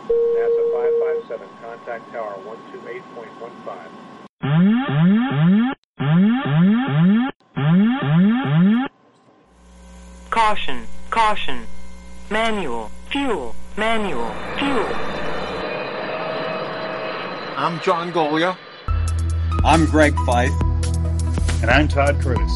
NASA 557, contact tower 128.15. Caution, caution. Manual, fuel, manual, fuel. I'm John Golia. I'm Greg Fife. And I'm Todd Curtis.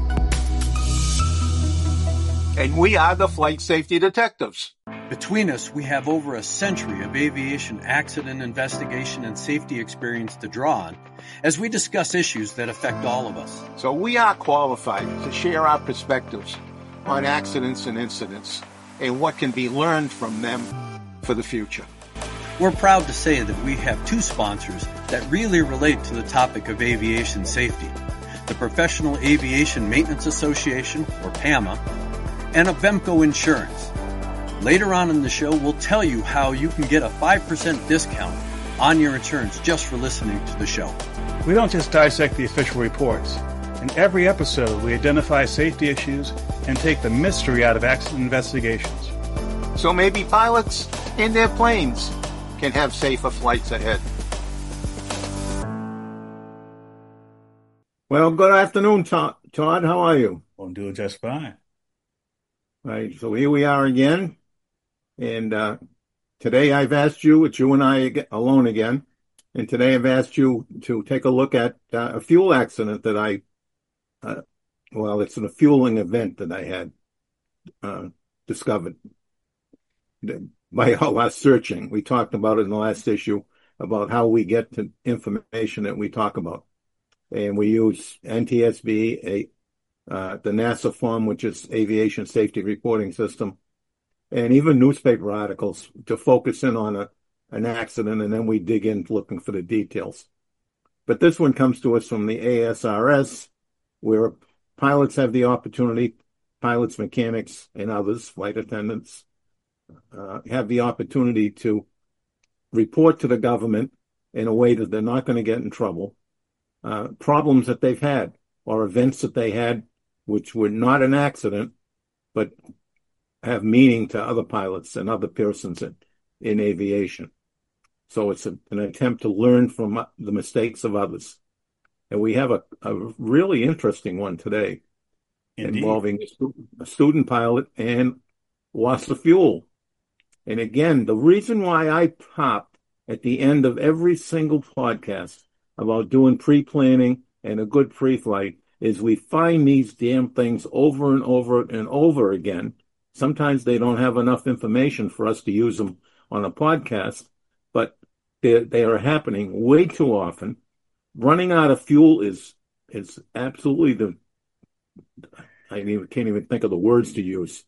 And we are the Flight Safety Detectives. Between us, we have over a century of aviation accident investigation and safety experience to draw on as we discuss issues that affect all of us. So we are qualified to share our perspectives on accidents and incidents and what can be learned from them for the future. We're proud to say that we have two sponsors that really relate to the topic of aviation safety: the Professional Aviation Maintenance Association, or PAMA, and Avemco Insurance. Later on in the show, we'll tell you how you can get a 5% discount on your insurance just for listening to the show. We don't just dissect the official reports. In every episode, we identify safety issues and take the mystery out of accident investigations. So maybe pilots and their planes can have safer flights ahead. Well, good afternoon, Todd. How are you? I'm doing just fine. Right, so here we are again. And today I've asked you, it's you and I alone again, and today I've asked you to take a look at a fuel accident that it's a fueling event that I had discovered by all our searching. We talked about it in the last issue, about how we get to information that we talk about. And we use NTSB, the NASA form, which is Aviation Safety Reporting System, and even newspaper articles to focus in on an accident, and then we dig in looking for the details. But this one comes to us from the ASRS, where pilots have the opportunity, pilots, mechanics, and others, flight attendants, have the opportunity to report to the government in a way that they're not going to get in trouble, problems that they've had or events that they had which were not an accident, but have meaning to other pilots and other persons in aviation. So it's an attempt to learn from the mistakes of others. And we have a really interesting one today. Indeed. Involving a student pilot and loss of fuel. And again, the reason why I pop at the end of every single podcast about doing pre-planning and a good pre-flight is we find these damn things over and over and over again. Sometimes they don't have enough information for us to use them on a podcast, but they are happening way too often. Running out of fuel is absolutely I can't even think of the words to use,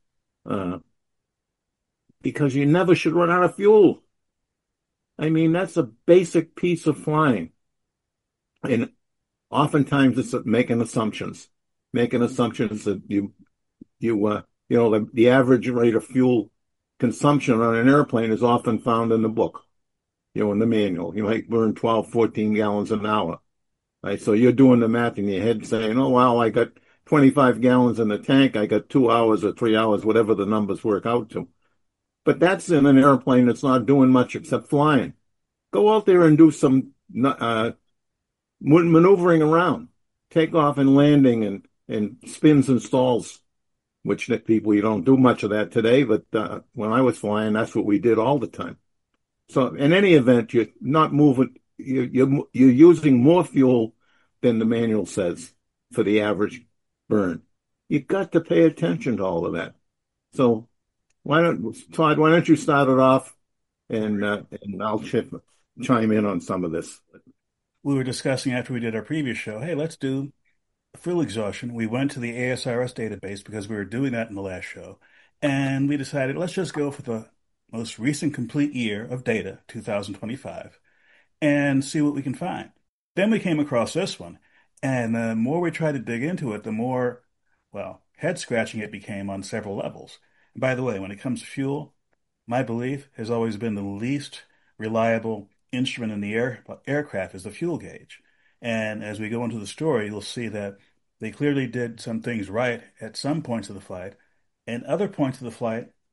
because you never should run out of fuel. I mean, that's a basic piece of flying. And oftentimes it's making assumptions that the average rate of fuel consumption on an airplane is often found in the book, in the manual. You might burn 12, 14 gallons an hour. Right? So you're doing the math in your head saying, oh, wow, I got 25 gallons in the tank. I got 2 hours or 3 hours, whatever the numbers work out to. But that's in an airplane that's not doing much except flying. Go out there and do some maneuvering around, takeoff and landing and spins and stalls, which you don't do much of that today, but when I was flying, that's what we did all the time. So in any event, you're not moving, you're using more fuel than the manual says for the average burn. You've got to pay attention to all of that. So Todd, why don't you start it off and I'll chime in on some of this. We were discussing after we did our previous show, hey, let's do fuel exhaustion. We went to the ASRS database because we were doing that in the last show. And we decided, let's just go for the most recent complete year of data, 2025, and see what we can find. Then we came across this one. And the more we tried to dig into it, the more, head-scratching it became on several levels. And by the way, when it comes to fuel, my belief has always been the least reliable instrument in the aircraft is the fuel gauge. And as we go into the story, you'll see that they clearly did some things right at some points of the flight, and other points of the flight,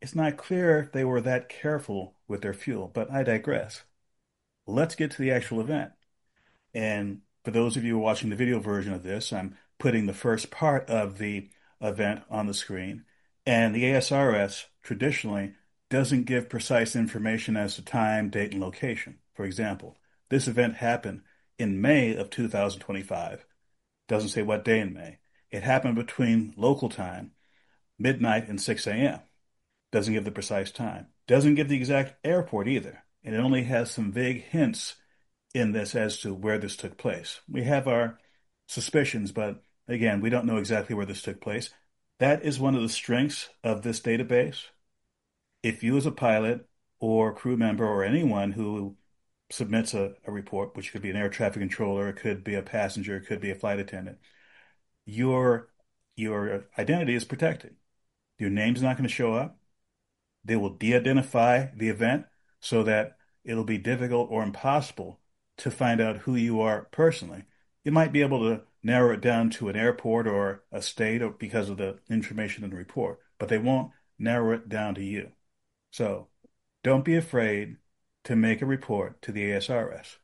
it's not clear if they were that careful with their fuel, but I digress. Let's get to the actual event. And for those of you watching the video version of this, I'm putting the first part of the event on the screen. And the ASRS traditionally doesn't give precise information as to time, date, and location. For example, this event happened in May of 2025. Doesn't say what day in May. It happened between local time, midnight and 6 a.m. Doesn't give the precise time. Doesn't give the exact airport either. And it only has some vague hints in this as to where this took place. We have our suspicions, but again, we don't know exactly where this took place. That is one of the strengths of this database. If you as a pilot or crew member or anyone who submits a report, which could be an air traffic controller, it could be a passenger, it could be a flight attendant, your identity is protected. Your name's not going to show up. They will de-identify the event so that it'll be difficult or impossible to find out who you are personally. You might be able to narrow it down to an airport or a state or because of the information in the report, but they won't narrow it down to you. So don't be afraid to make a report to the ASRS.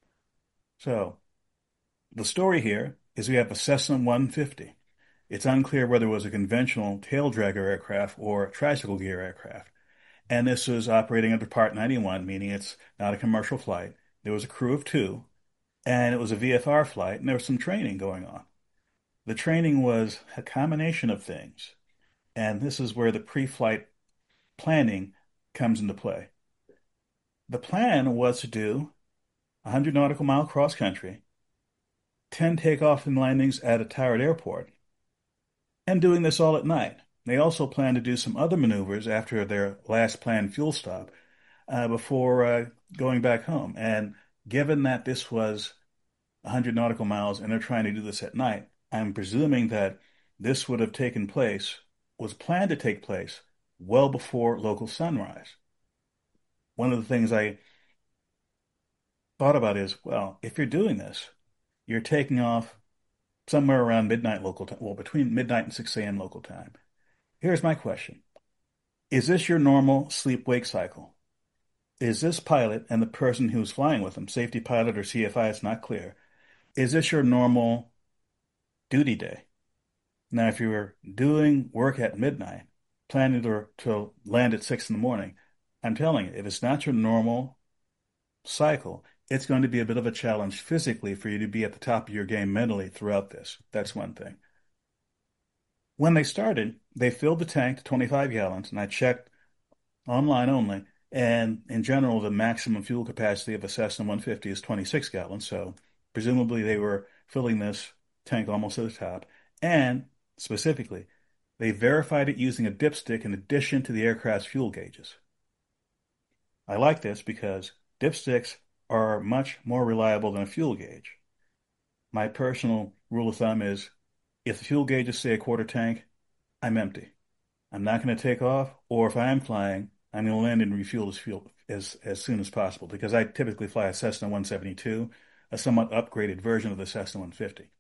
So the story here is we have a Cessna 150. It's unclear whether it was a conventional tail dragger aircraft or a tricycle gear aircraft. And this was operating under Part 91, meaning it's not a commercial flight. There was a crew of 2, and it was a VFR flight, and there was some training going on. The training was a combination of things, and this is where the pre-flight planning comes into play. The plan was to do 100 nautical mile cross country, 10 takeoff and landings at a Toward airport, and doing this all at night. They also planned to do some other maneuvers after their last planned fuel stop before going back home. And given that this was 100 nautical miles and they're trying to do this at night, I'm presuming that this would have taken place, was planned to take place, well before local sunrise. One of the things I thought about is, well, if you're doing this, you're taking off somewhere around midnight local time, well, between midnight and 6 a.m. local time. Here's my question. Is this your normal sleep-wake cycle? Is this pilot and the person who's flying with them, safety pilot or CFI, it's not clear, is this your normal duty day? Now, if you were doing work at midnight, planning to land at 6 in the morning, I'm telling you, if it's not your normal cycle, it's going to be a bit of a challenge physically for you to be at the top of your game mentally throughout this. That's one thing. When they started, they filled the tank to 25 gallons, and I checked online only, and in general, the maximum fuel capacity of a Cessna 150 is 26 gallons, so presumably they were filling this tank almost to the top, and specifically, they verified it using a dipstick in addition to the aircraft's fuel gauges. I like this because dipsticks are much more reliable than a fuel gauge. My personal rule of thumb is if the fuel gauges say a quarter tank, I'm empty. I'm not going to take off, or if I am flying, I'm going to land and refuel as soon as possible because I typically fly a Cessna 172, a somewhat upgraded version of the Cessna 150.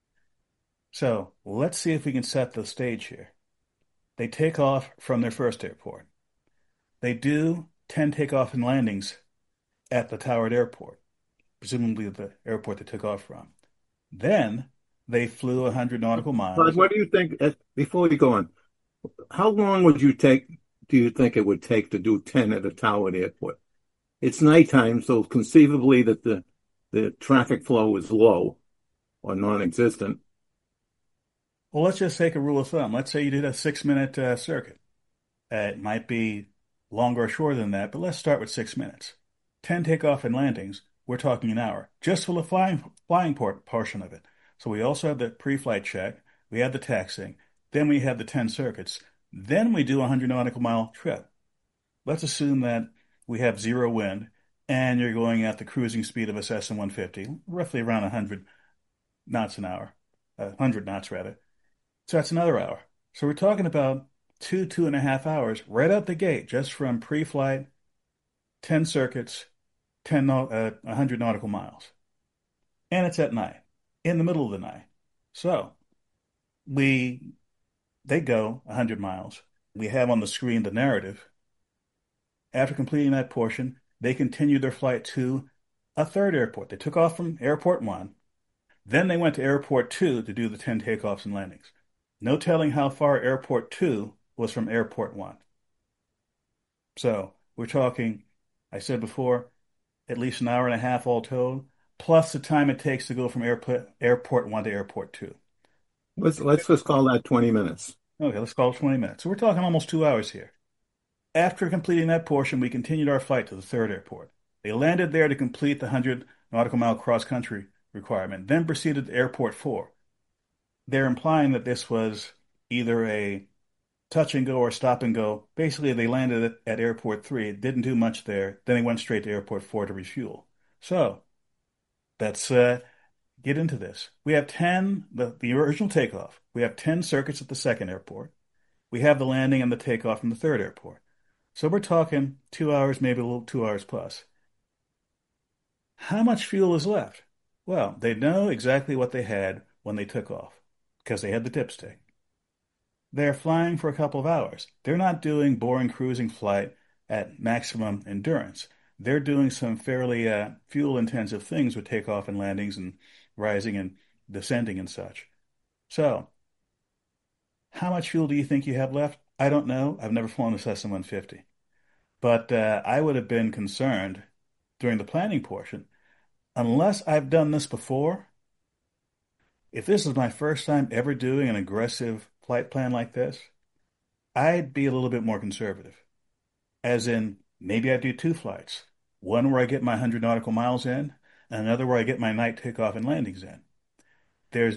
So let's see if we can set the stage here. They take off from their first airport. They do 10 takeoff and landings at the Toward airport, presumably the airport they took off from. Then they flew 100 nautical miles. But what do you think, before you go on, how long do you think it would take to do 10 at a Toward airport? It's nighttime, so conceivably that the traffic flow is low or non-existent. Well, let's just take a rule of thumb. Let's say you did a 6-minute circuit. It might be longer or shorter than that, but let's start with 6 minutes. 10 takeoff and landings, we're talking an hour, just for the flying portion of it. So we also have the pre-flight check, we have the taxiing, then we have the 10 circuits, then we do a 100 nautical mile trip. Let's assume that we have zero wind, and you're going at the cruising speed of a Cessna 150, roughly around 100 knots an hour, 100 knots rather. So that's another hour. So we're talking about 2.5 hours right out the gate, just from pre-flight, 10 circuits, 100 nautical miles. And it's at night, in the middle of the night. So they go 100 miles. we have on the screen the narrative. After completing that portion, they continued their flight to a third airport. They took off from Airport 1. Then they went to Airport 2 to do the 10 takeoffs and landings. No telling how far Airport 2 was from Airport 1. So we're talking, I said before, at least an hour and a half all told, plus the time it takes to go from Airport 1 to Airport 2. Let's just call that 20 minutes. Okay, let's call it 20 minutes. So we're talking almost 2 hours here. After completing that portion, we continued our flight to the third airport. They landed there to complete the 100 nautical mile cross-country requirement, then proceeded to Airport 4. They're implying that this was either a touch and go or stop and go. Basically, they landed at Airport 3, didn't do much there, then they went straight to Airport 4 to refuel. So, let's get into this. We have 10, the original takeoff. We have 10 circuits at the second airport. We have the landing and the takeoff from the third airport. So we're talking 2 hours, maybe a little 2 hours plus. How much fuel is left? Well, they know exactly what they had when they took off, because they had the dipstick. They're flying for a couple of hours. They're not doing boring cruising flight at maximum endurance. They're doing some fairly fuel-intensive things with takeoff and landings and rising and descending and such. So, how much fuel do you think you have left? I don't know. I've never flown a Cessna 150. But I would have been concerned during the planning portion, unless I've done this before. If this is my first time ever doing an aggressive flight plan like this, I'd be a little bit more conservative. As in, maybe I do 2 flights. One where I get my 100 nautical miles in, and another where I get my night takeoff and landings in. There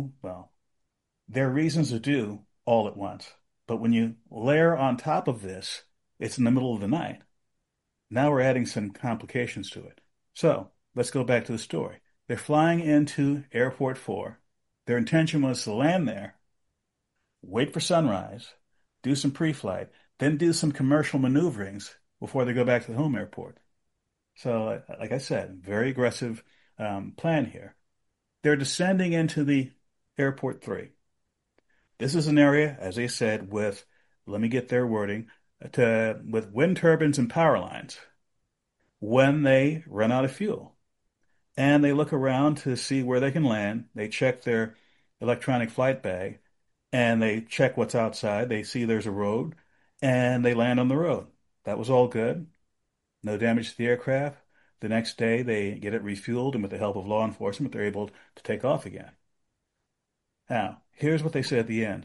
are reasons to do all at once. But when you layer on top of this, it's in the middle of the night. Now we're adding some complications to it. So, let's go back to the story. They're flying into Airport 4. Their intention was to land there, wait for sunrise, do some pre-flight, then do some commercial maneuverings before they go back to the home airport. So, like I said, very aggressive plan here. They're descending into the Airport 3. This is an area, as I said, with, let me get their wording, with wind turbines and power lines when they run out of fuel. And they look around to see where they can land. They check their electronic flight bag, and they check what's outside. They see there's a road, and they land on the road. That was all good. No damage to the aircraft. The next day, they get it refueled, and with the help of law enforcement, they're able to take off again. Now, here's what they said at the end.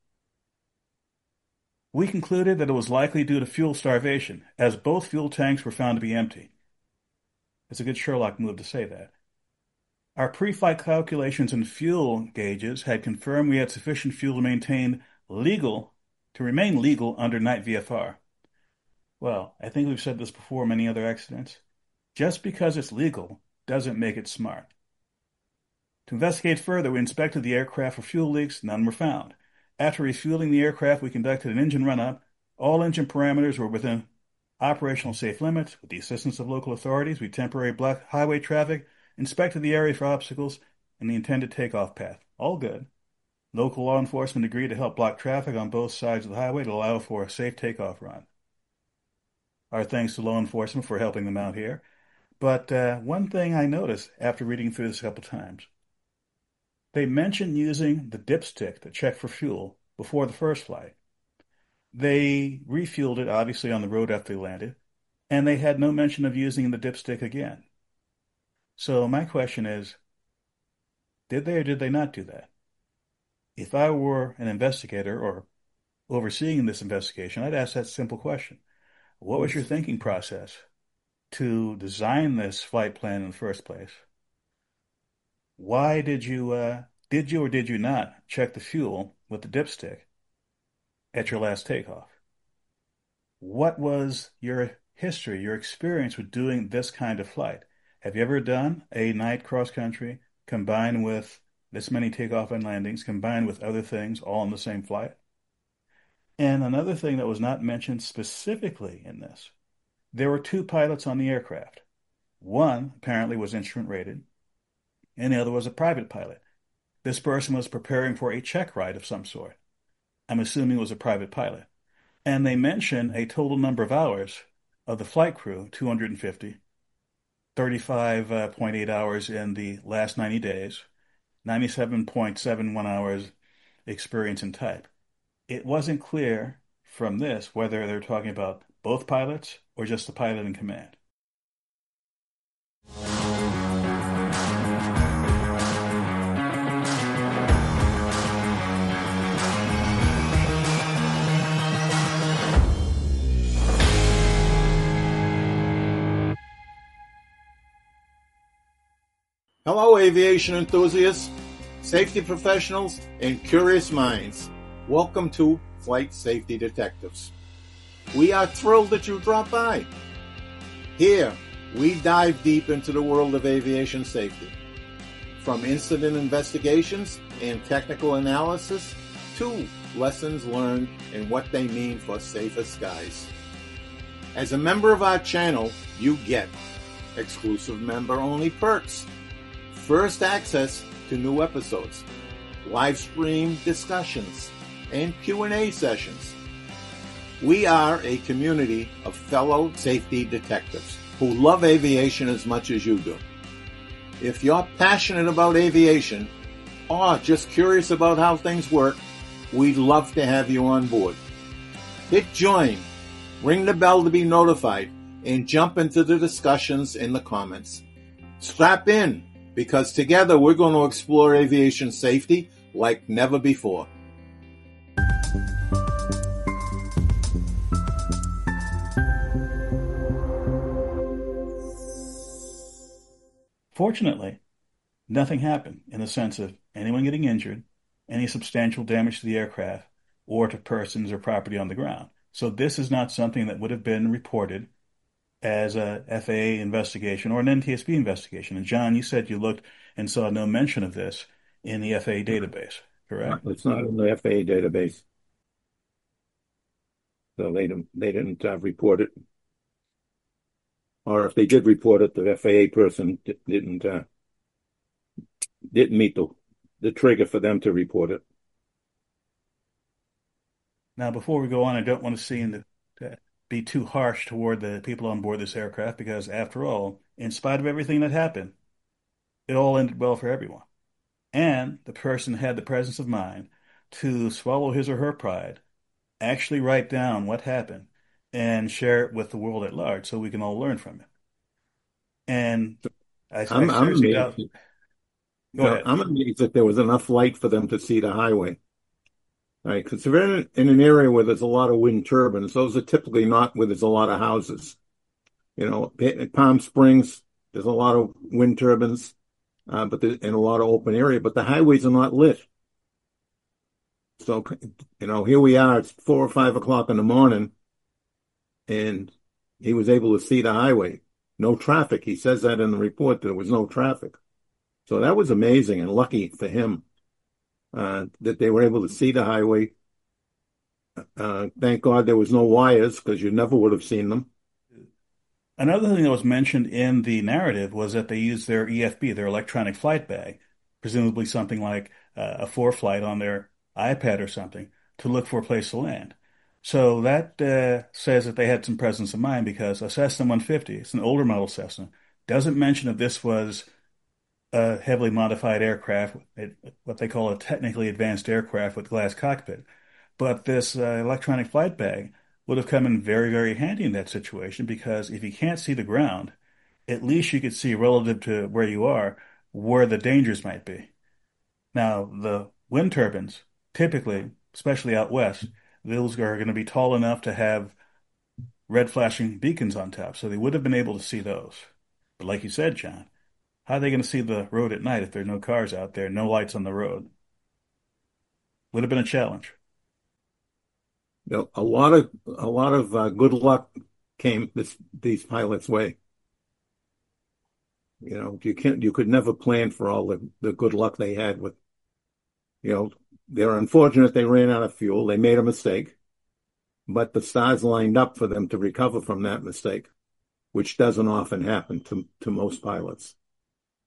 We concluded that it was likely due to fuel starvation, as both fuel tanks were found to be empty. It's a good Sherlock move to say that. Our pre-flight calculations and fuel gauges had confirmed we had sufficient fuel to remain legal under night VFR. Well, I think we've said this before in many other accidents. Just because it's legal doesn't make it smart. To investigate further, we inspected the aircraft for fuel leaks. None were found. After refueling the aircraft, we conducted an engine run-up. All engine parameters were within operational safe limits. With the assistance of local authorities, we temporarily blocked highway traffic, inspected the area for obstacles, and the intended takeoff path. All good. Local law enforcement agreed to help block traffic on both sides of the highway to allow for a safe takeoff run. Our thanks to law enforcement for helping them out here. But one thing I noticed after reading through this a couple times, they mentioned using the dipstick to check for fuel before the first flight. They refueled it, obviously, on the road after they landed, and they had no mention of using the dipstick again. So my question is, did they or did they not do that? If I were an investigator or overseeing this investigation, I'd ask that simple question. What was your thinking process to design this flight plan in the first place? Why did you or did you not check the fuel with the dipstick at your last takeoff? What was your history, your experience with doing this kind of flight? Have you ever done a night cross-country combined with this many takeoff and landings, combined with other things all in the same flight? And another thing that was not mentioned specifically in this, there were 2 pilots on the aircraft. One apparently was instrument rated, and the other was a private pilot. This person was preparing for a check ride of some sort. I'm assuming it was a private pilot. And they mention a total number of hours of the flight crew, 250, 35.8 hours in the last 90 days, 97.71 hours experience and type. It wasn't clear from this whether they're talking about both pilots or just the pilot in command. Hello, aviation enthusiasts, safety professionals, and curious minds. Welcome to Flight Safety Detectives. We are thrilled that you dropped by. Here, we dive deep into the world of aviation safety. From incident investigations and technical analysis to lessons learned and what they mean for safer skies. As a member of our channel, you get exclusive member-only perks, first access to new episodes, live stream discussions, and Q&A sessions. We are a community of fellow safety detectives who love aviation as much as you do. If you're passionate about aviation or just curious about how things work, we'd love to have you on board. Hit join, ring the bell to be notified, and jump into the discussions in the comments. Strap in, because together we're going to explore aviation safety like never before. Fortunately, nothing happened in the sense of anyone getting injured, any substantial damage to the aircraft, or to persons or property on the ground. So this is not something that would have been reported as a FAA investigation or an NTSB investigation. And John, you said you looked and saw no mention of this in the FAA database, correct? It's not in the FAA database. So they didn't report it. Or if they did report it, the FAA person didn't meet the trigger for them to report it. Now, before we go on, I don't want to seem to be too harsh toward the people on board this aircraft because, after all, in spite of everything that happened, it all ended well for everyone. And the person had the presence of mind to swallow his or her pride, actually write down what happened, and share it with the world at large so we can all learn from it. And I'm seriously doubt. amazed. Go ahead. I'm amazed that there was enough light for them to see the highway. Right, because if they're in an area where there's a lot of wind turbines, those are typically not where there's a lot of houses. You know, at Palm Springs, there's a lot of wind turbines, but in a lot of open area, but the highways are not lit. So, you know, here we are, it's 4 or 5 o'clock in the morning, and he was able to see the highway. No traffic. He says that in the report, there was no traffic. So that was amazing and lucky for him. That they were able to see the highway. Thank God there was no wires because you never would have seen them. Another thing that was mentioned in the narrative was that they used their EFB, their electronic flight bag, presumably something like a ForeFlight on their iPad or something, to look for a place to land. So that says that they had some presence of mind because a Cessna 150, it's an older model Cessna, doesn't mention if this was a heavily modified aircraft, what they call a technically advanced aircraft with glass cockpit. But this electronic flight bag would have come in very, very handy in that situation because if you can't see the ground, at least you could see relative to where you are, where the dangers might be. Now, the wind turbines, typically, especially out west, those are going to be tall enough to have red flashing beacons on top, so they would have been able to see those. But like you said, John, how are they going to see the road at night if there are no cars out there, no lights on the road? Would have been a challenge. You know, a lot of good luck came these pilots' way. You know, you could never plan for all the good luck they had with. You know, they're unfortunate they ran out of fuel. They made a mistake, but the stars lined up for them to recover from that mistake, which doesn't often happen to most pilots.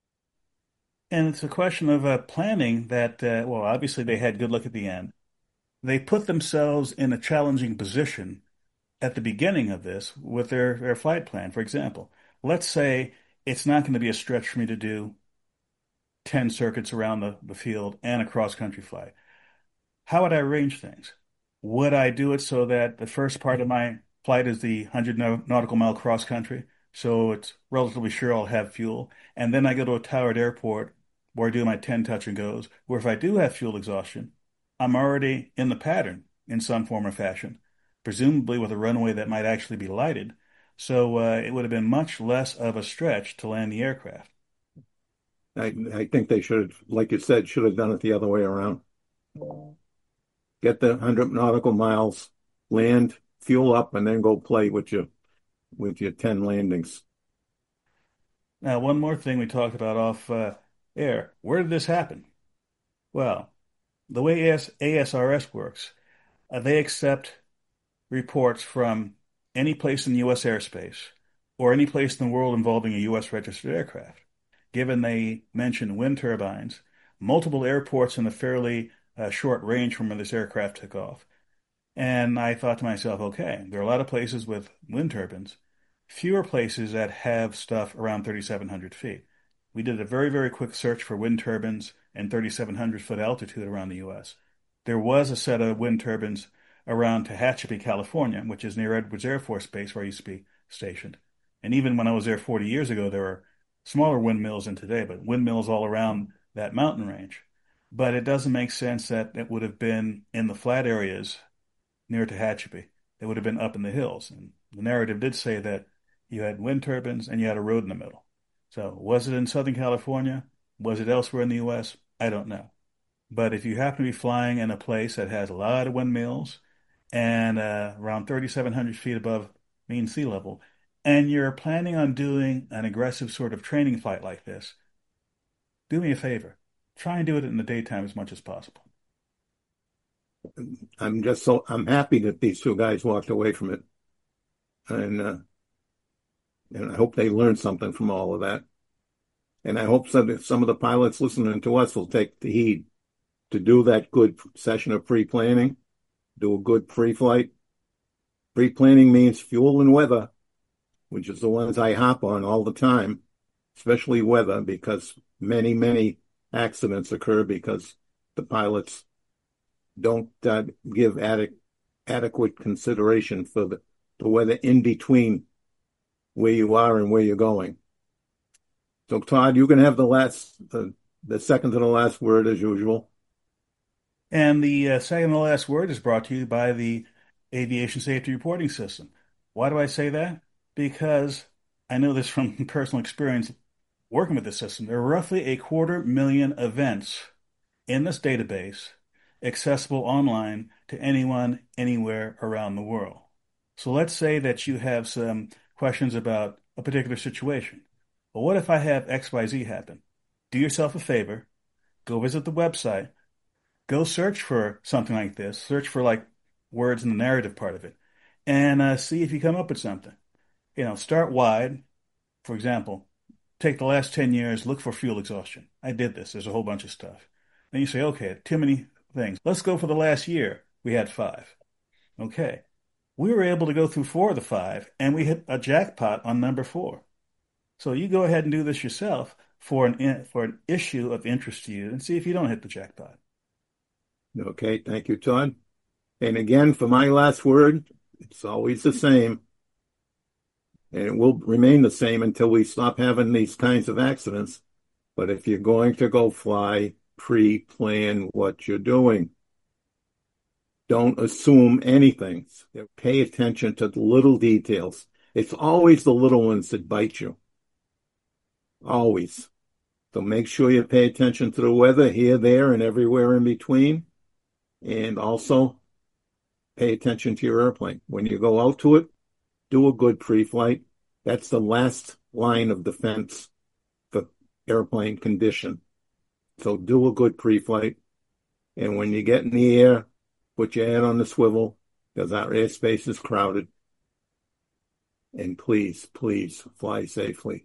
And it's a question of planning that, well, obviously they had good luck at the end. they put themselves in a challenging position at the beginning of this with their flight plan. For example, let's say it's not going to be a stretch for me to do 10 circuits around the field and a cross-country flight. How would I arrange things? Would I do it so that the first part of my flight is the 100 nautical mile cross-country, so it's relatively sure I'll have fuel, and then I go to a towered airport where I do my 10 touch and goes, where if I do have fuel exhaustion, I'm already in the pattern in some form or fashion, presumably with a runway that might actually be lighted. So it would have been much less of a stretch to land the aircraft. I think they should have, like you said, should have done it the other way around. Get the 100 nautical miles, land, fuel up, and then go play with your 10 landings. Now, one more thing we talked about off air. Where did this happen? Well, the way ASRS works, they accept reports from any place in U.S. airspace or any place in the world involving a U.S. registered aircraft. Given they mention wind turbines, multiple airports in a fairly short range from where this aircraft took off. And I thought to myself, okay, there are a lot of places with wind turbines, fewer places that have stuff around 3,700 feet. We did a very, very quick search for wind turbines and 3,700 foot altitude around the U.S. There was a set of wind turbines around Tehachapi, California, which is near Edwards Air Force Base where I used to be stationed. And even when I was there 40 years ago, there were smaller windmills than today, but windmills all around that mountain range. But it doesn't make sense that it would have been in the flat areas near Tehachapi. They would have been up in the hills. And the narrative did say that you had wind turbines and you had a road in the middle. So was it in Southern California? Was it elsewhere in the U.S.? I don't know. But if you happen to be flying in a place that has a lot of windmills and around 3,700 feet above mean sea level, and you're planning on doing an aggressive sort of training flight like this, do me a favor. Try and do it in the daytime as much as possible. I'm happy that these two guys walked away from it. And I hope they learned something from all of that. And I hope some of the pilots listening to us will take the heed to do that good session of pre-planning, do a good pre-flight. Pre-planning means fuel and weather, which is the ones I hop on all the time, especially weather, because many, many accidents occur because the pilots don't give adequate consideration for the weather in between where you are and where you're going. So, Todd, you can have the second to the last word as usual. And the second to the last word is brought to you by the Aviation Safety Reporting System. Why do I say that? Because I know this from personal experience working with the system. There are roughly 250,000 events in this database accessible online to anyone, anywhere around the world. So let's say that you have some questions about a particular situation. Well, what if I have XYZ happen? Do yourself a favor, go visit the website, go search for something like this, search for like words in the narrative part of it, and see if you come up with something. Start wide. For example, take the last 10 years, look for fuel exhaustion. I did this. There's a whole bunch of stuff. Then you say, okay, too many things. Let's go for the last year. We had 5. Okay. We were able to go through 4 of the 5, and we hit a jackpot on number 4. So you go ahead and do this yourself for an issue of interest to you and see if you don't hit the jackpot. Okay, thank you, Todd. And again, for my last word, it's always the same. And it will remain the same until we stop having these kinds of accidents. But if you're going to go fly, pre-plan what you're doing. Don't assume anything. Pay attention to the little details. It's always the little ones that bite you. Always. So make sure you pay attention to the weather here, there, and everywhere in between. And also pay attention to your airplane. When you go out to it, do a good pre-flight. That's the last line of defense for airplane condition. So do a good pre-flight. And when you get in the air, put your head on the swivel because our airspace is crowded. And please, please fly safely.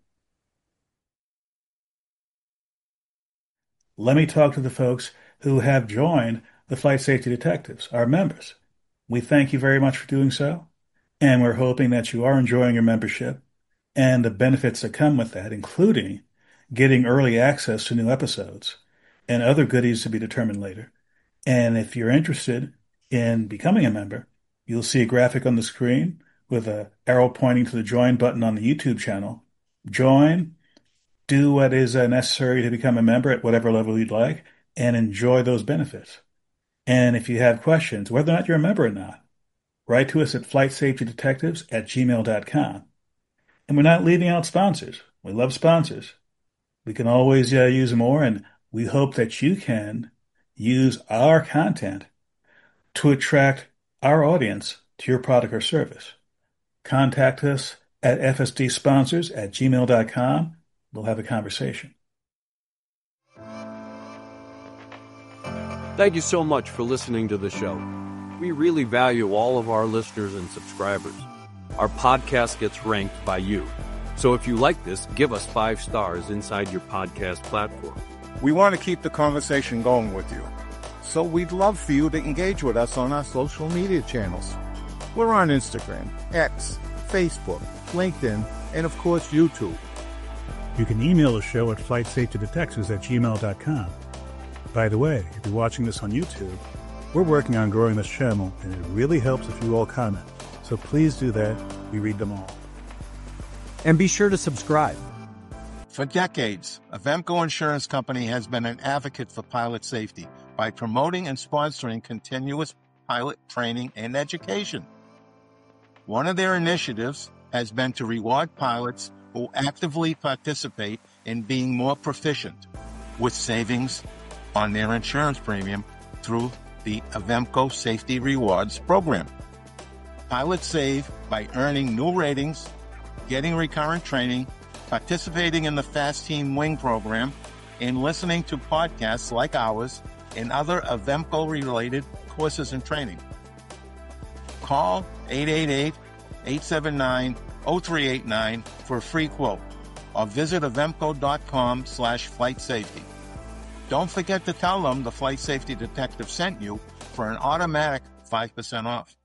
Let me talk to the folks who have joined the Flight Safety Detectives, our members. We thank you very much for doing so, and we're hoping that you are enjoying your membership and the benefits that come with that, including getting early access to new episodes and other goodies to be determined later. And if you're interested in becoming a member, you'll see a graphic on the screen with an arrow pointing to the join button on the YouTube channel. Join, do what is necessary to become a member at whatever level you'd like, and enjoy those benefits. And if you have questions, whether or not you're a member or not, write to us at flightsafetydetectives@gmail.com. And we're not leaving out sponsors. We love sponsors. We can always use more, and we hope that you can use our content to attract our audience to your product or service. Contact us at fsdsponsors@gmail.com. We'll have a conversation. Thank you so much for listening to the show. We really value all of our listeners and subscribers. Our podcast gets ranked by you. So if you like this, give us 5 stars inside your podcast platform. We want to keep the conversation going with you, so we'd love for you to engage with us on our social media channels. We're on Instagram, X, Facebook, LinkedIn, and of course YouTube. You can email the show at flightsafetydetectives@gmail.com. By the way, if you're watching this on YouTube, we're working on growing this channel, and it really helps if you all comment. So please do that. We read them all. And be sure to subscribe. For decades, Avemco Insurance Company has been an advocate for pilot safety by promoting and sponsoring continuous pilot training and education. One of their initiatives has been to reward pilots who actively participate in being more proficient, with savings on their insurance premium through the Avemco Safety Rewards program. Pilots save by earning new ratings, getting recurrent training, participating in the Fast Team Wing program, and listening to podcasts like ours and other Avemco-related courses and training. Call 888-879-0389 for a free quote, or visit avemco.com/flight safety. Don't forget to tell them the Flight Safety Detective sent you for an automatic 5% off.